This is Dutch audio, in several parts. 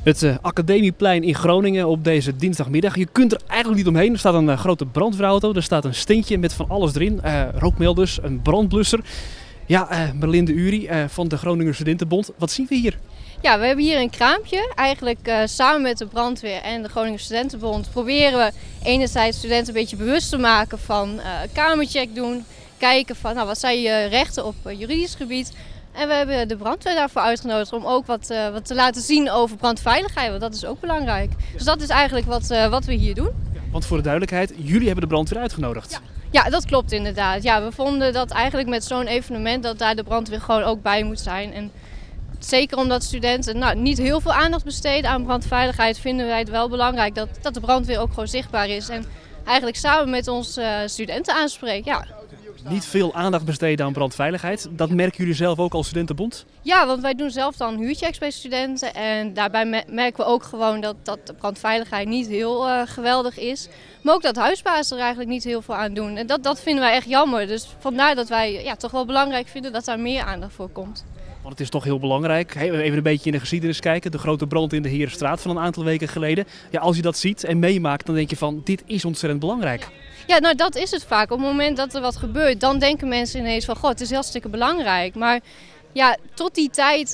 Het Academieplein in Groningen op deze dinsdagmiddag. Je kunt er eigenlijk niet omheen. Er staat een grote brandweerauto. Er staat een steentje met van alles erin. Rookmelders, een brandblusser. Ja, Merlinde Uri van de Groninger Studentenbond. Wat zien we hier? Ja, we hebben hier een kraampje. Eigenlijk samen met de brandweer en de Groninger Studentenbond proberen we enerzijds studenten een beetje bewust te maken van kamercheck doen. Kijken van wat zijn je rechten op juridisch gebied. En we hebben de brandweer daarvoor uitgenodigd om ook wat te laten zien over brandveiligheid, want dat is ook belangrijk. Dus dat is eigenlijk wat we hier doen. Ja, want voor de duidelijkheid, jullie hebben de brandweer uitgenodigd. Ja, dat klopt inderdaad. Ja, we vonden dat eigenlijk met zo'n evenement dat daar de brandweer gewoon ook bij moet zijn. En zeker omdat studenten niet heel veel aandacht besteden aan brandveiligheid, vinden wij het wel belangrijk dat de brandweer ook gewoon zichtbaar is. En eigenlijk samen met ons studenten aanspreekt. Ja. Niet veel aandacht besteden aan brandveiligheid. Dat merken jullie zelf ook als studentenbond? Ja, want wij doen zelf dan huurchecks bij studenten. En daarbij merken we ook gewoon dat de brandveiligheid niet heel geweldig is. Maar ook dat huisbazen er eigenlijk niet heel veel aan doen. En dat vinden wij echt jammer. Dus vandaar dat wij toch wel belangrijk vinden dat daar meer aandacht voor komt. Want het is toch heel belangrijk. Even een beetje in de geschiedenis kijken. De grote brand in de Herenstraat van een aantal weken geleden. Ja, als je dat ziet en meemaakt, dan denk je van dit is ontzettend belangrijk. Ja, nou dat is het vaak. Op het moment dat er wat gebeurt, dan denken mensen ineens van het is hartstikke belangrijk. Maar ja, tot die tijd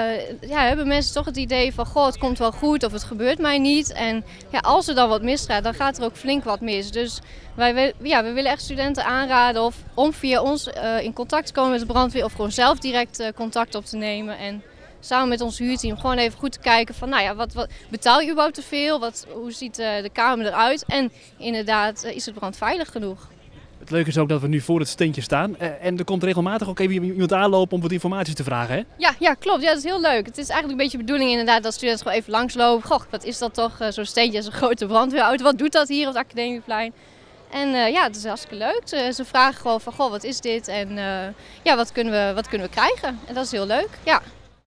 hebben mensen toch het idee van het komt wel goed of het gebeurt mij niet. En ja, als er dan wat misgaat, dan gaat er ook flink wat mis. Dus we willen echt studenten aanraden om via ons in contact te komen met de brandweer of gewoon zelf direct contact op te nemen. En samen met ons huurteam gewoon even goed te kijken van wat betaal je überhaupt te veel? Hoe ziet de kamer eruit? En inderdaad, is het brandveilig genoeg? Het leuke is ook dat we nu voor het steentje staan. En er komt regelmatig ook even iemand aanlopen om wat informatie te vragen, hè? Ja, klopt. Ja, dat is heel leuk. Het is eigenlijk een beetje de bedoeling inderdaad dat studenten gewoon even langslopen. Wat is dat toch? Zo'n steentje is een grote brandweerauto. Wat doet dat hier op het Academieplein? En het is hartstikke leuk. Ze vragen gewoon van wat is dit? En wat kunnen we krijgen? En dat is heel leuk, ja.